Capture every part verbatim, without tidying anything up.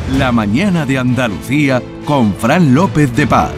La mañana de Andalucía con Fran López de Paz.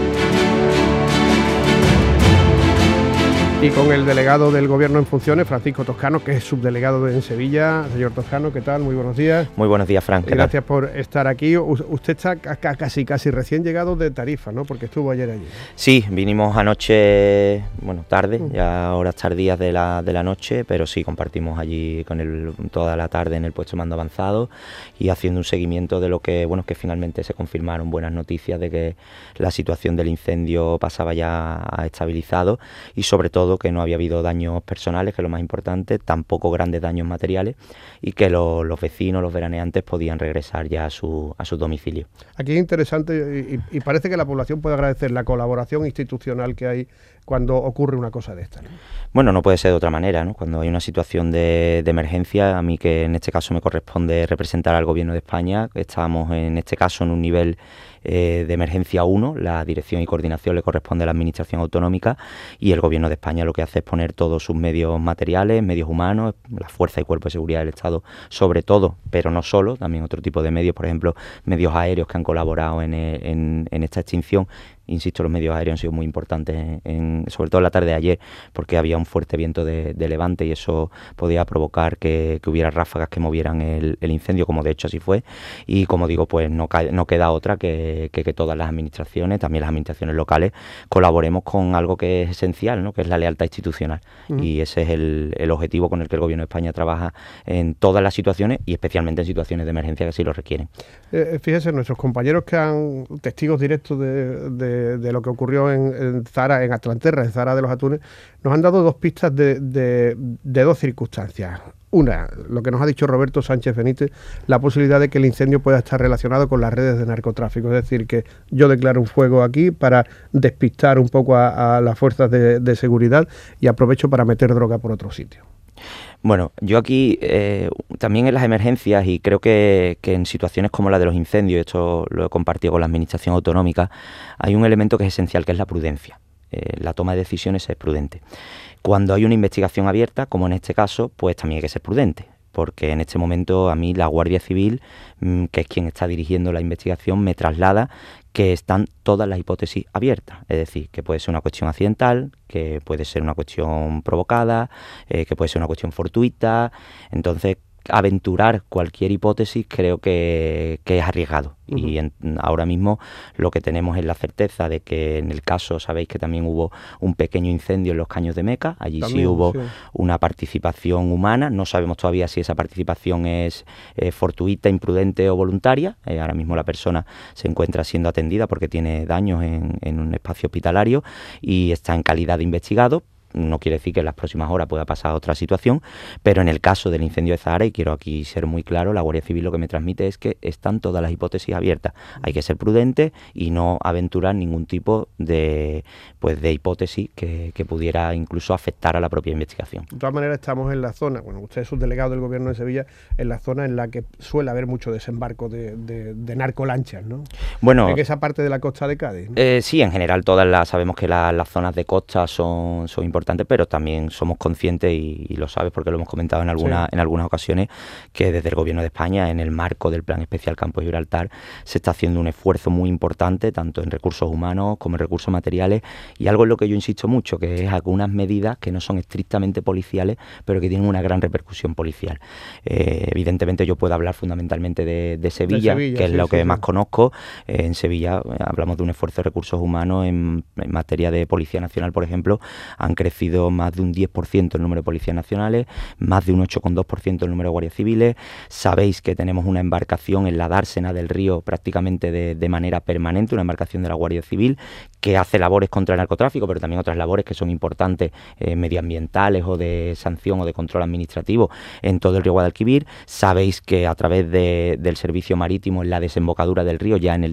Y con el delegado del Gobierno en funciones, Francisco Toscano, que es subdelegado de, en Sevilla. Señor Toscano, ¿qué tal? Muy buenos días. Muy buenos días, Fran. Gracias por estar aquí. U usted está casi casi recién llegado de Tarifa, ¿no? Porque estuvo ayer allí. Sí, vinimos anoche, bueno, tarde, uh-huh. ya horas tardías de la, de la noche, pero sí, compartimos allí con él toda la tarde en el puesto de mando avanzado y haciendo un seguimiento de lo que, bueno, que finalmente se confirmaron buenas noticias de que la situación del incendio pasaba ya a estabilizado y sobre todo que no había habido daños personales, que es lo más importante, tampoco grandes daños materiales y que lo, los vecinos, los veraneantes podían regresar ya a su, a su domicilio. Aquí es interesante y, y parece que la población puede agradecer la colaboración institucional que hay cuando ocurre una cosa de esta, ¿no? Bueno, no puede ser de otra manera, ¿no? Cuando hay una situación de, de emergencia, a mí que en este caso me corresponde representar al Gobierno de España, estábamos en este caso en un nivel eh, de emergencia uno, la dirección y coordinación le corresponde a la Administración Autonómica y el Gobierno de España lo que hace es poner todos sus medios materiales, medios humanos, la Fuerza y Cuerpo de Seguridad del Estado sobre todo, pero no solo, también otro tipo de medios, por ejemplo, medios aéreos que han colaborado en, en, en esta extinción. Insisto, los medios aéreos han sido muy importantes, en, en, sobre todo en la tarde de ayer, porque había un fuerte viento de, de levante y eso podía provocar que, que hubiera ráfagas que movieran el, el incendio, como de hecho así fue. Y como digo, pues no, no queda otra que, que, que todas las administraciones, también las administraciones locales, colaboremos con algo que es esencial, ¿no? Que es la lealtad institucional. Uh-huh. Y ese es el, el objetivo con el que el Gobierno de España trabaja en todas las situaciones y especialmente en situaciones de emergencia que así lo requieren. Eh, fíjese, nuestros compañeros que han testigos directos de, de de lo que ocurrió en, en Zara, en Atlanterra, en Zara de los Atunes, nos han dado dos pistas de, de, de dos circunstancias. Una, lo que nos ha dicho Roberto Sánchez Benítez, la posibilidad de que el incendio pueda estar relacionado con las redes de narcotráfico. Es decir, que yo declaro un fuego aquí para despistar un poco a, a las fuerzas de, de seguridad y aprovecho para meter droga por otro sitio. Bueno, yo aquí eh, también en las emergencias y creo que, que en situaciones como la de los incendios, esto lo he compartido con la Administración Autonómica, hay un elemento que es esencial, que es la prudencia. Eh, la toma de decisiones es prudente. Cuando hay una investigación abierta, como en este caso, pues también hay que ser prudente, porque en este momento a mí la Guardia Civil, mmm, que es quien está dirigiendo la investigación, me traslada que están todas las hipótesis abiertas, es decir, que puede ser una cuestión accidental, que puede ser una cuestión provocada, eh, que puede ser una cuestión fortuita. Entonces, aventurar cualquier hipótesis creo que, que es arriesgado. Uh-huh. Y en, ahora mismo lo que tenemos es la certeza de que en el caso, sabéis que también hubo un pequeño incendio en los Caños de Meca, allí también, sí hubo sí. una participación humana, no sabemos todavía si esa participación es eh, fortuita, imprudente o voluntaria. Eh, ahora mismo la persona se encuentra siendo atendida porque tiene daños en, en un espacio hospitalario y está en calidad de investigado. No quiere decir que en las próximas horas pueda pasar otra situación, pero en el caso del incendio de Zahara, y quiero aquí ser muy claro, la Guardia Civil lo que me transmite es que están todas las hipótesis abiertas. Hay que ser prudente y no aventurar ningún tipo de, pues, de hipótesis que, que pudiera incluso afectar a la propia investigación. De todas maneras, estamos en la zona, bueno, usted es un delegado del Gobierno de Sevilla, en la zona en la que suele haber mucho desembarco de, de, de narcolanchas, ¿no? Bueno, en esa parte de la costa de Cádiz, ¿no? Eh, sí, en general todas las, sabemos que la, las zonas de costa son, son importantes, pero también somos conscientes, y, y lo sabes porque lo hemos comentado en, alguna, sí. en algunas ocasiones, que desde el Gobierno de España, en el marco del Plan Especial Campo de Gibraltar, se está haciendo un esfuerzo muy importante, tanto en recursos humanos como en recursos materiales, y algo en lo que yo insisto mucho, que es algunas medidas que no son estrictamente policiales, pero que tienen una gran repercusión policial. Eh, evidentemente yo puedo hablar fundamentalmente de, de, Sevilla, de Sevilla, que es sí, lo que sí, más sí. conozco. Eh, en Sevilla eh, hablamos de un esfuerzo de recursos humanos en, en materia de Policía Nacional, por ejemplo, han crecido más de un diez por ciento el número de policías nacionales, más de un ocho coma dos por ciento el número de guardias civiles. Sabéis que tenemos una embarcación en la dársena del río prácticamente de, de manera permanente, una embarcación de la Guardia Civil que hace labores contra el narcotráfico, pero también otras labores que son importantes, eh, medioambientales o de sanción o de control administrativo en todo el río Guadalquivir. Sabéis que a través de, del servicio marítimo en la desembocadura del río, ya en el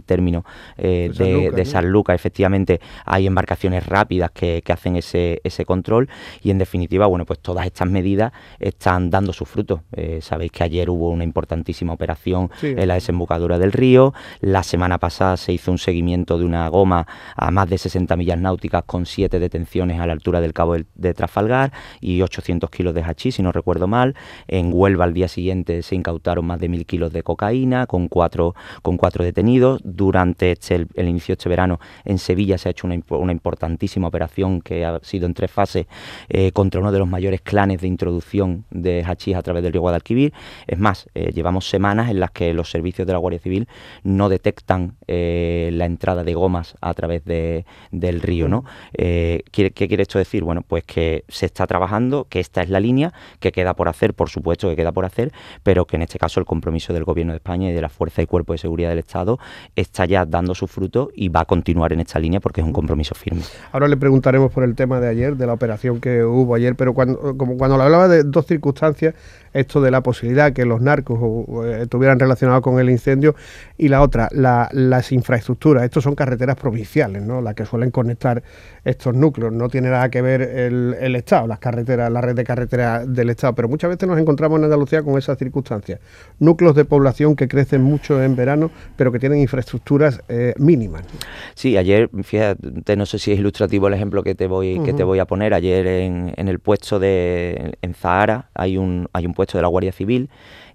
el término eh, de, de, Sanlúcar, de ¿no? Sanlúcar, efectivamente hay embarcaciones rápidas que, que hacen ese, ese control y en definitiva, bueno, pues todas estas medidas están dando sus frutos. Eh, sabéis que ayer hubo una importantísima operación Sí. en la desembocadura del río, la semana pasada se hizo un seguimiento de una goma a más de sesenta millas náuticas con siete detenciones a la altura del cabo de Trafalgar y ochocientos kilos de hachís, si no recuerdo mal. En Huelva al día siguiente se incautaron más de mil kilos de cocaína con cuatro, con cuatro detenidos. Durante este, el, el inicio de este verano en Sevilla se ha hecho una, una importantísima operación que ha sido en tres fases eh, contra uno de los mayores clanes de introducción de hachís a través del río Guadalquivir. Es más, eh, llevamos semanas en las que los servicios de la Guardia Civil no detectan eh, la entrada de gomas a través de, del río, ¿no? Eh, ¿qué, ¿Qué quiere esto decir? Bueno, pues que se está trabajando, que esta es la línea, que queda por hacer, por supuesto que queda por hacer, pero que en este caso el compromiso del Gobierno de España y de la Fuerza y Cuerpo de Seguridad del Estado está ya dando su fruto y va a continuar en esta línea porque es un compromiso firme. Ahora le preguntaremos por el tema de ayer, de la operación que hubo ayer, pero cuando, como cuando le hablaba de dos circunstancias, esto de la posibilidad que los narcos o, o, estuvieran relacionados con el incendio y la otra, la, las infraestructuras. Estos son carreteras provinciales, ¿no? Las que suelen conectar estos núcleos. No tiene nada que ver el, el Estado, las carreteras, la red de carreteras del Estado, pero muchas veces nos encontramos en Andalucía con esas circunstancias. Núcleos de población que crecen mucho en verano, pero que tienen infraestructuras eh, mínimas. Sí, ayer, fíjate, no sé si es ilustrativo el ejemplo que te voy, uh-huh. que te voy a poner. Ayer en, en el puesto de en Zahara hay un hay un puesto de la Guardia Civil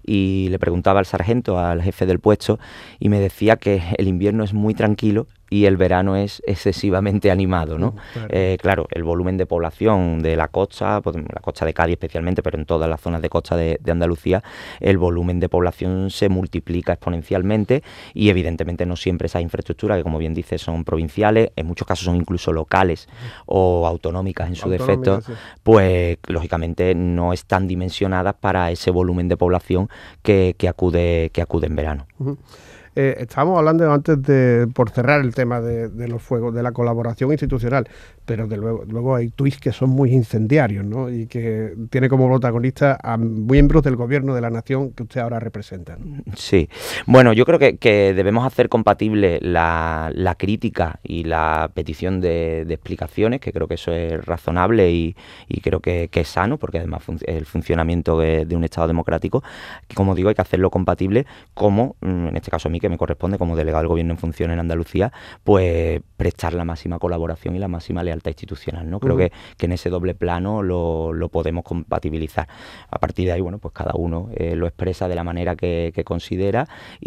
y le preguntaba al sargento, al jefe del puesto, y me decía que el invierno es muy tranquilo y el verano es excesivamente animado, ¿no? Claro, eh, claro el volumen de población de la costa, pues, la costa de Cádiz especialmente, pero en todas las zonas de costa de, de Andalucía, el volumen de población se multiplica exponencialmente y evidentemente no siempre esas infraestructuras, que como bien dices son provinciales, en muchos casos son incluso locales o autonómicas en su defecto, sí. Pues lógicamente no están dimensionadas para ese volumen de población que, que, acude, que acude en verano. Uh-huh. Eh, estábamos hablando antes de, por cerrar el tema de, de los fuegos, de la colaboración institucional, pero de luego, luego hay tuits que son muy incendiarios, ¿no? Y que tiene como protagonista a miembros del gobierno de la nación que usted ahora representa, ¿no? Sí, bueno, yo creo que, que debemos hacer compatible la, la crítica y la petición de, de explicaciones, que creo que eso es razonable y, y creo que, que es sano, porque además fun- el funcionamiento de, de un Estado democrático, que como digo, hay que hacerlo compatible como, en este caso a mí que me corresponde como delegado del Gobierno en función en Andalucía, pues prestar la máxima colaboración y la máxima lealtad institucional, ¿no? Creo uh-huh. que, que en ese doble plano lo, lo podemos compatibilizar. A partir de ahí, bueno, pues cada uno eh, lo expresa de la manera que, que considera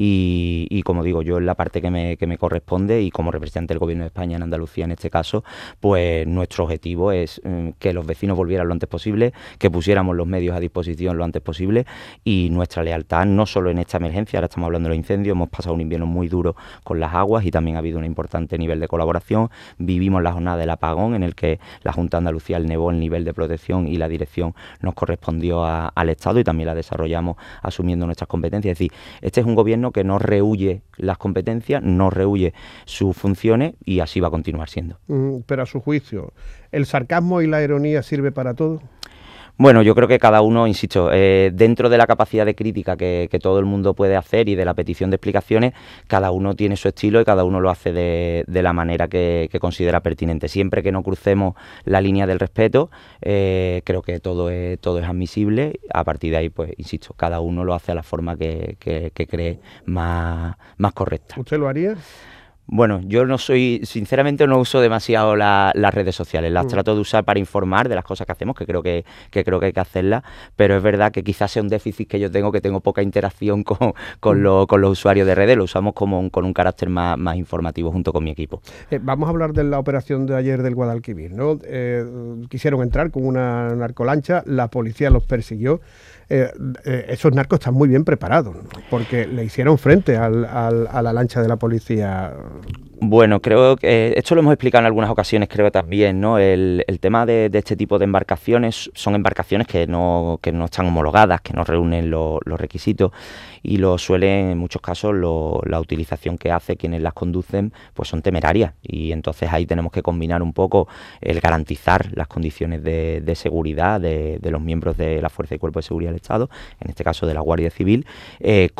y, y como digo, yo en la parte que me, que me corresponde y como representante del Gobierno de España en Andalucía en este caso, pues nuestro objetivo es eh, que los vecinos volvieran lo antes posible, que pusiéramos los medios a disposición lo antes posible y nuestra lealtad no solo en esta emergencia, ahora estamos hablando de los incendios, hemos pasado un invierno muy duro con las aguas y también ha habido un importante nivel de colaboración. Vivimos la jornada del apagón en el que la Junta de Andalucía elevó el nivel de protección y la dirección nos correspondió a, al Estado y también la desarrollamos asumiendo nuestras competencias. Es decir, este es un gobierno que no rehúye las competencias, no rehúye sus funciones y así va a continuar siendo. Mm, pero a su juicio, ¿el sarcasmo y la ironía sirve para todo? Bueno, yo creo que cada uno, insisto, eh, dentro de la capacidad de crítica que, que todo el mundo puede hacer y de la petición de explicaciones, cada uno tiene su estilo y cada uno lo hace de, de la manera que, que considera pertinente. Siempre que no crucemos la línea del respeto, eh, creo que todo es, todo es admisible. A partir de ahí, pues, insisto, cada uno lo hace a la forma que, que, que cree más, más correcta. ¿Usted lo haría? Bueno, yo no soy, sinceramente no uso demasiado la, las redes sociales, las mm. trato de usar para informar de las cosas que hacemos, que creo que, que creo que hay que hacerlas, pero es verdad que quizás sea un déficit que yo tengo, que tengo poca interacción con, con, mm. lo, con los usuarios de redes, lo usamos como un, con un carácter más, más informativo junto con mi equipo. Eh, vamos a hablar de la operación de ayer del Guadalquivir, ¿no? Eh, quisieron entrar con una narcolancha, la policía los persiguió. Eh, eh, esos narcos están muy bien preparados, ¿no? Porque le hicieron frente al, al, a la lancha de la policía. Bueno, creo que esto lo hemos explicado en algunas ocasiones, creo también, ¿no? El, el tema de, de este tipo de embarcaciones son embarcaciones que no, que no están homologadas, que no reúnen lo, los requisitos y lo suelen, en muchos casos, lo, la utilización que hace quienes las conducen, pues son temerarias y entonces ahí tenemos que combinar un poco el garantizar las condiciones de, de seguridad de, de los miembros de la Fuerza y Cuerpo de Seguridad del Estado, en este caso de la Guardia Civil, eh, con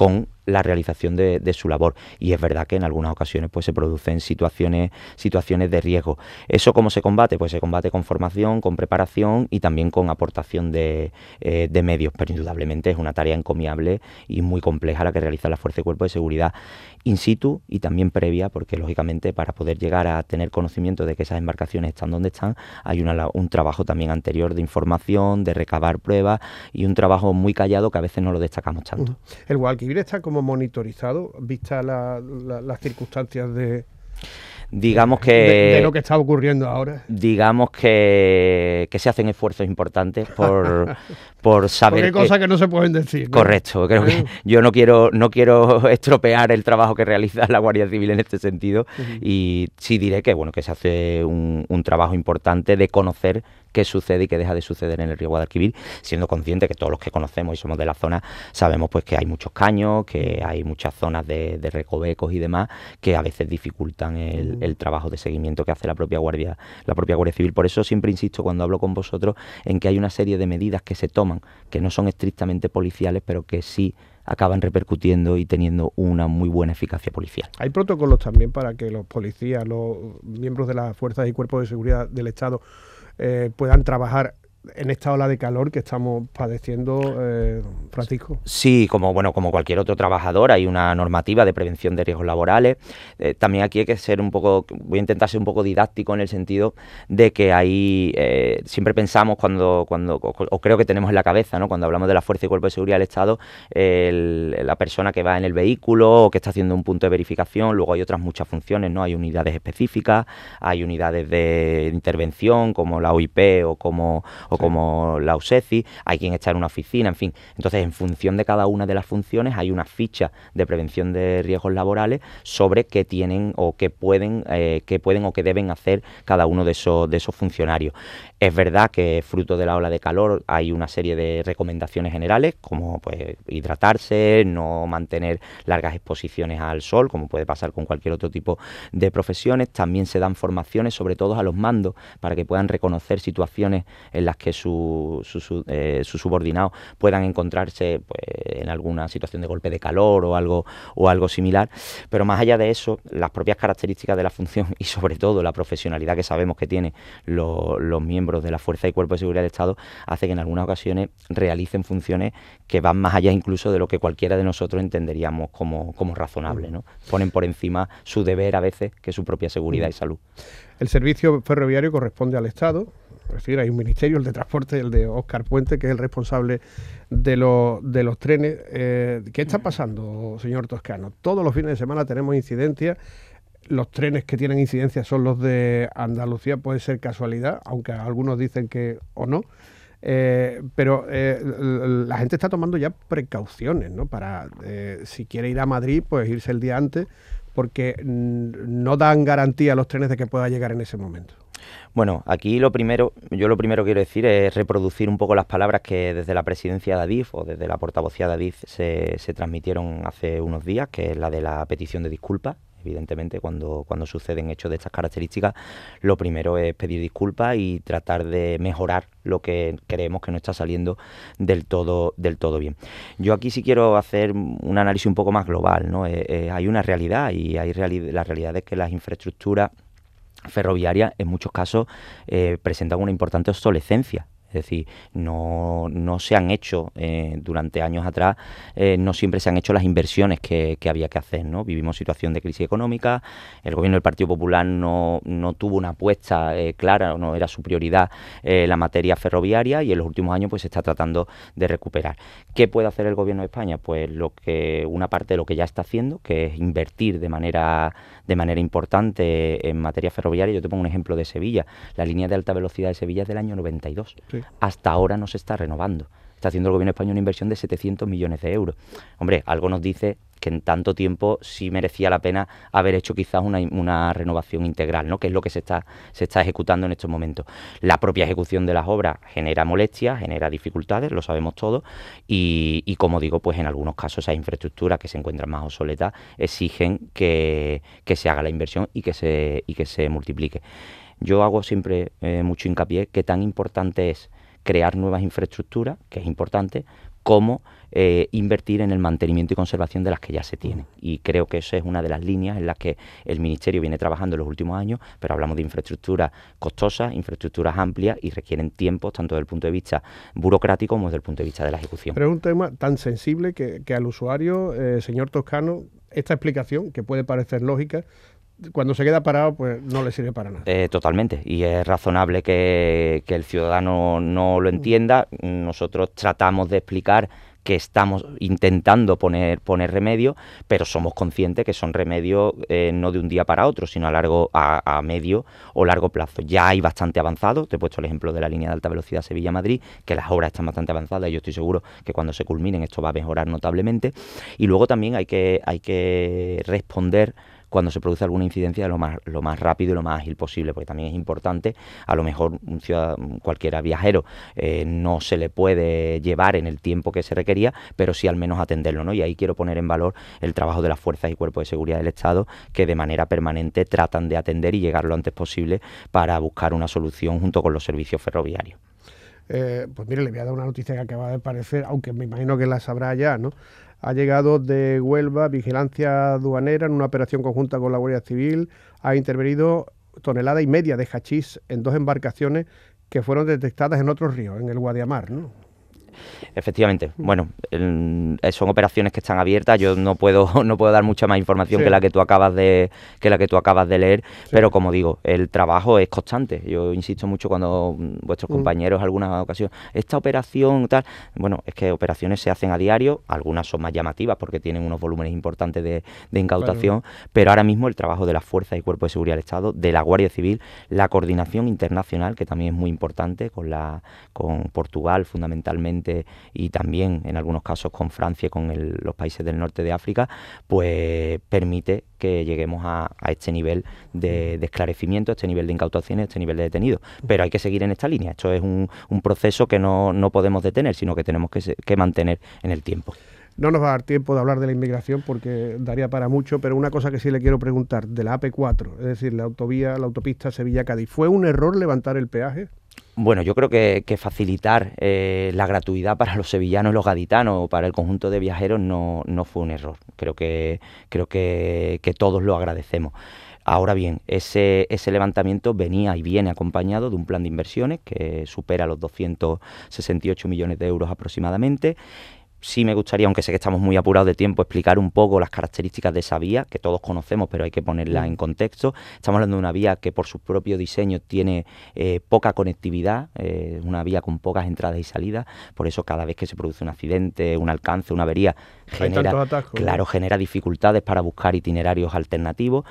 la realización de, de su labor. Y es verdad que en algunas ocasiones pues se producen situaciones, situaciones de riesgo. ¿Eso cómo se combate? Pues se combate con formación, con preparación y también con aportación de, eh, de medios, pero indudablemente es una tarea encomiable y muy compleja la que realiza la Fuerza y Cuerpo de Seguridad in situ y también previa, porque lógicamente para poder llegar a tener conocimiento de que esas embarcaciones están donde están, hay una, un trabajo también anterior de información, de recabar pruebas y un trabajo muy callado que a veces no lo destacamos tanto. Uh-huh. El Guadalquivir está como monitorizado, vista la, la, las circunstancias de... Digamos que... De, de lo que está ocurriendo ahora. Digamos que, que se hacen esfuerzos importantes por, por saber... Porque hay cosas que, que no se pueden decir, ¿no? Correcto. Creo que yo no quiero, no quiero estropear el trabajo que realiza la Guardia Civil en este sentido. Uh-huh. Y sí diré que, bueno, que se hace un, un trabajo importante de conocer qué sucede y qué deja de suceder en el río Guadalquivir, siendo consciente que todos los que conocemos y somos de la zona sabemos pues que hay muchos caños, que hay muchas zonas de, de recovecos y demás que a veces dificultan el, el trabajo de seguimiento que hace la propia Guardia, la propia Guardia Civil. Por eso siempre insisto cuando hablo con vosotros en que hay una serie de medidas que se toman, que no son estrictamente policiales, pero que sí acaban repercutiendo y teniendo una muy buena eficacia policial. ¿Hay protocolos también para que los policías, los miembros de las fuerzas y cuerpos de seguridad del Estado eh, puedan trabajar en esta ola de calor que estamos padeciendo, eh, Francisco? Sí, como bueno, como cualquier otro trabajador, hay una normativa de prevención de riesgos laborales. Eh, también aquí hay que ser un poco, voy a intentar ser un poco didáctico en el sentido de que ahí eh, siempre pensamos cuando, cuando o, o creo que tenemos en la cabeza, ¿no? Cuando hablamos de la Fuerza y Cuerpo de Seguridad del Estado, el, la persona que va en el vehículo o que está haciendo un punto de verificación. Luego hay otras muchas funciones, ¿no? Hay unidades específicas, hay unidades de intervención como la O I P o como o como la U S E C I, hay quien está en una oficina, en fin. Entonces, en función de cada una de las funciones hay una ficha de prevención de riesgos laborales sobre qué tienen o qué pueden, eh, qué pueden o qué deben hacer cada uno de esos, de esos funcionarios. Es verdad que fruto de la ola de calor hay una serie de recomendaciones generales, como pues hidratarse, no mantener largas exposiciones al sol, como puede pasar con cualquier otro tipo de profesiones. También se dan formaciones, sobre todo a los mandos, para que puedan reconocer situaciones en las que sus su, su, eh, su subordinados puedan encontrarse pues, en alguna situación de golpe de calor o algo, o algo similar. Pero más allá de eso, las propias características de la función y sobre todo la profesionalidad que sabemos que tienen lo, los miembros de la Fuerza y Cuerpo de Seguridad del Estado hace que en algunas ocasiones realicen funciones que van más allá incluso de lo que cualquiera de nosotros entenderíamos como, como razonable, ¿no? Ponen por encima su deber a veces que su propia seguridad y salud. El servicio ferroviario corresponde al Estado. Es decir, hay un ministerio, el de transporte, el de Óscar Puente, que es el responsable de, lo, de los trenes. Eh, ¿Qué está pasando, señor Toscano? Todos los fines de semana tenemos incidencias. Los trenes que tienen incidencias son los de Andalucía, puede ser casualidad, aunque algunos dicen que o no. Eh, pero eh, la gente está tomando ya precauciones, ¿no? Para, eh, si quiere ir a Madrid, pues irse el día antes, porque no dan garantía a los trenes de que pueda llegar en ese momento. Bueno, aquí lo primero, yo lo primero que quiero decir es reproducir un poco las palabras que desde la presidencia de Adif o desde la portavocía de Adif se, se transmitieron hace unos días, que es la de la petición de disculpas. Evidentemente, cuando, cuando suceden hechos de estas características, lo primero es pedir disculpas y tratar de mejorar lo que creemos que no está saliendo del todo, del todo bien. Yo aquí sí quiero hacer un análisis un poco más global, ¿no? Eh, eh, hay una realidad y hay reali- la realidad es que las infraestructuras ferroviarias en muchos casos eh, presentan una importante obsolescencia. Es decir, no, no se han hecho, eh, durante años atrás, eh, no siempre se han hecho las inversiones que, que había que hacer, ¿no? Vivimos situación de crisis económica, el gobierno del Partido Popular no, no tuvo una apuesta eh, clara, no era su prioridad eh, la materia ferroviaria y en los últimos años pues se está tratando de recuperar. ¿Qué puede hacer el gobierno de España? Pues lo que una parte de lo que ya está haciendo, que es invertir de manera, de manera importante en materia ferroviaria. Yo te pongo un ejemplo de Sevilla. La línea de alta velocidad de Sevilla es del año noventa y dos. Sí. Hasta ahora no se está renovando. Está haciendo el gobierno español una inversión de setecientos millones de euros. Hombre, algo nos dice que en tanto tiempo sí merecía la pena haber hecho quizás una, una renovación integral, ¿no? Que es lo que se está, se está ejecutando en estos momentos. La propia ejecución de las obras genera molestias, genera dificultades, lo sabemos todos, y, y como digo, pues en algunos casos esas infraestructuras que se encuentran más obsoletas exigen que, que se haga la inversión y que se, y que se multiplique. Yo hago siempre eh, mucho hincapié que tan importante es crear nuevas infraestructuras, que es importante, como eh, invertir en el mantenimiento y conservación de las que ya se tienen. Y creo que esa es una de las líneas en las que el Ministerio viene trabajando en los últimos años, pero hablamos de infraestructuras costosas, infraestructuras amplias y requieren tiempos tanto desde el punto de vista burocrático como desde el punto de vista de la ejecución. Pero es un tema tan sensible que, que al usuario, eh, señor Toscano, esta explicación, que puede parecer lógica, cuando se queda parado, pues no le sirve para nada. Eh, totalmente, y es razonable que, que el ciudadano no lo entienda. Nosotros tratamos de explicar que estamos intentando poner, poner remedio, pero somos conscientes que son remedios eh, no de un día para otro, sino a largo, a, a medio o largo plazo. Ya hay bastante avanzado, te he puesto el ejemplo de la línea de alta velocidad Sevilla-Madrid, que las obras están bastante avanzadas y yo estoy seguro que cuando se culminen esto va a mejorar notablemente. Y luego también hay que, hay que responder cuando se produce alguna incidencia lo más, lo más rápido y lo más ágil posible, porque también es importante, a lo mejor un ciudadano, cualquiera viajero eh, no se le puede llevar en el tiempo que se requería, pero sí al menos atenderlo, ¿no? Y ahí quiero poner en valor el trabajo de las fuerzas y cuerpos de seguridad del Estado, que de manera permanente tratan de atender y llegar lo antes posible para buscar una solución junto con los servicios ferroviarios. Eh, pues mire, le voy a dar una noticia que acaba de aparecer, aunque me imagino que la sabrá ya, ¿no? Ha llegado de Huelva Vigilancia Aduanera en una operación conjunta con la Guardia Civil, ha intervenido tonelada y media de hachís en dos embarcaciones que fueron detectadas en otros ríos, en el Guadiamar, ¿no? Efectivamente, bueno, el, son operaciones que están abiertas. Yo no puedo no puedo dar mucha más información sí. que la que tú acabas de que la que tú acabas de leer, sí. pero como digo, el trabajo es constante. Yo insisto mucho cuando vuestros mm. compañeros alguna ocasión, esta operación tal, bueno, es que operaciones se hacen a diario, algunas son más llamativas porque tienen unos volúmenes importantes de, de incautación, claro. pero ahora mismo el trabajo de las fuerzas y cuerpos de seguridad del Estado, de la Guardia Civil, la coordinación internacional, que también es muy importante con la con Portugal fundamentalmente, y también en algunos casos con Francia y con el, los países del norte de África, pues permite que lleguemos a, a este nivel de, de esclarecimiento, a este nivel de incautaciones, a este nivel de detenidos. Pero hay que seguir en esta línea. Esto es un, un proceso que no, no podemos detener, sino que tenemos que, se, que mantener en el tiempo. No nos va a dar tiempo de hablar de la inmigración porque daría para mucho, pero una cosa que sí le quiero preguntar, de la A P cuatro, es decir, la autovía, la autopista Sevilla-Cádiz, ¿fue un error levantar el peaje? Bueno, yo creo que, que facilitar eh, la gratuidad para los sevillanos y los gaditanos o para el conjunto de viajeros no, no fue un error. Creo que, creo que, que todos lo agradecemos. Ahora bien, ese, ese levantamiento venía y viene acompañado de un plan de inversiones que supera los doscientos sesenta y ocho millones de euros aproximadamente. Sí me gustaría, aunque sé que estamos muy apurados de tiempo, explicar un poco las características de esa vía, que todos conocemos, pero hay que ponerla en contexto. Estamos hablando de una vía que por su propio diseño tiene eh, poca conectividad, eh, una vía con pocas entradas y salidas, por eso cada vez que se produce un accidente, un alcance, una avería, genera, atascos, claro, ¿no? genera dificultades para buscar itinerarios alternativos.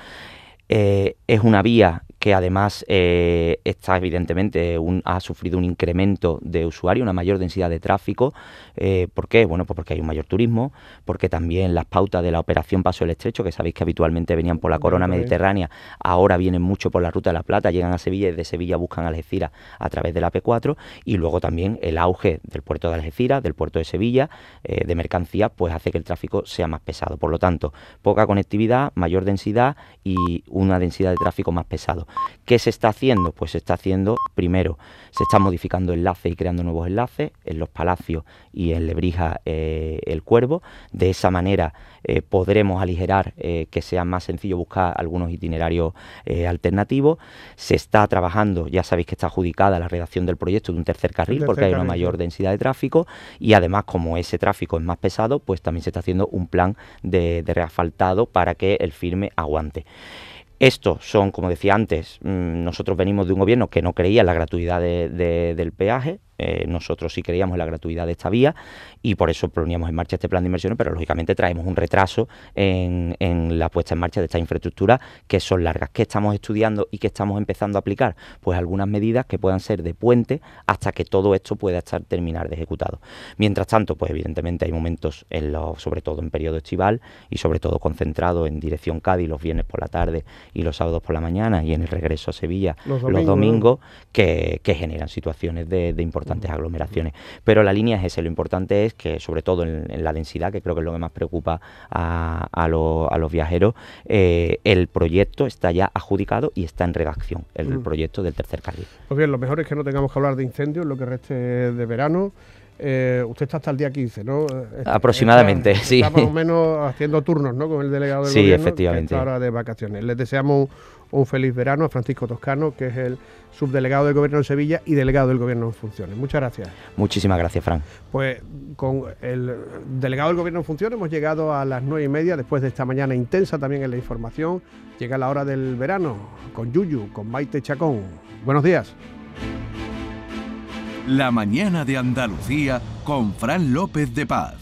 Eh, es una vía que además eh, está evidentemente un, ha sufrido un incremento de usuarios, una mayor densidad de tráfico. Eh, ¿Por qué? Bueno, pues porque hay un mayor turismo, porque también las pautas de la operación Paso del Estrecho, que sabéis que habitualmente venían por la corona mediterránea, ahora vienen mucho por la Ruta de la Plata, llegan a Sevilla y desde Sevilla buscan Algeciras a través de la A P cuatro, y luego también el auge del puerto de Algeciras, del puerto de Sevilla, eh, de mercancías, pues hace que el tráfico sea más pesado. Por lo tanto, poca conectividad, mayor densidad y una densidad de tráfico más pesado. ¿Qué se está haciendo? Pues se está haciendo, primero, se están modificando enlaces y creando nuevos enlaces en Los Palacios y en Lebrija eh, el Cuervo. De esa manera eh, podremos aligerar eh, que sea más sencillo buscar algunos itinerarios eh, alternativos. Se está trabajando, ya sabéis que está adjudicada la redacción del proyecto de un tercer carril, tercer porque hay una mayor densidad de tráfico, y además como ese tráfico es más pesado, pues también se está haciendo un plan de, de reasfaltado para que el firme aguante. Estos son, como decía antes, nosotros venimos de un gobierno que no creía en la gratuidad de, de, del peaje. Eh, nosotros sí creíamos en la gratuidad de esta vía y por eso poníamos en marcha este plan de inversiones, pero lógicamente traemos un retraso en, en la puesta en marcha de estas infraestructuras que son largas. ¿Qué estamos estudiando y qué estamos empezando a aplicar? Pues algunas medidas que puedan ser de puente hasta que todo esto pueda estar terminar de ejecutado. Mientras tanto, pues evidentemente hay momentos, en lo, sobre todo en periodo estival y sobre todo concentrado en dirección Cádiz los viernes por la tarde y los sábados por la mañana y en el regreso a Sevilla los domingos, los domingos que, que generan situaciones de, de importantes aglomeraciones. Pero la línea es esa, lo importante es que sobre todo en, en la densidad, que creo que es lo que más preocupa a, a, lo, a los viajeros, eh, el proyecto está ya adjudicado y está en redacción, el mm. proyecto del tercer carril. Pues bien, lo mejor es que no tengamos que hablar de incendios lo que reste de verano. Eh, usted está hasta el día quince, ¿no? Aproximadamente, está, sí. Está más o menos haciendo turnos, ¿no? Con el delegado del sí, gobierno, efectivamente. que está ahora de vacaciones. Les deseamos un, un feliz verano a Francisco Toscano, que es el subdelegado del gobierno en Sevilla y delegado del gobierno en funciones. Muchas gracias. Muchísimas gracias, Fran. Pues con el delegado del gobierno en funciones hemos llegado a las nueve y media, después de esta mañana intensa también en la información. Llega la hora del verano con Yuyu, con Maite Chacón. Buenos días. La mañana de Andalucía con Fran López de Paz.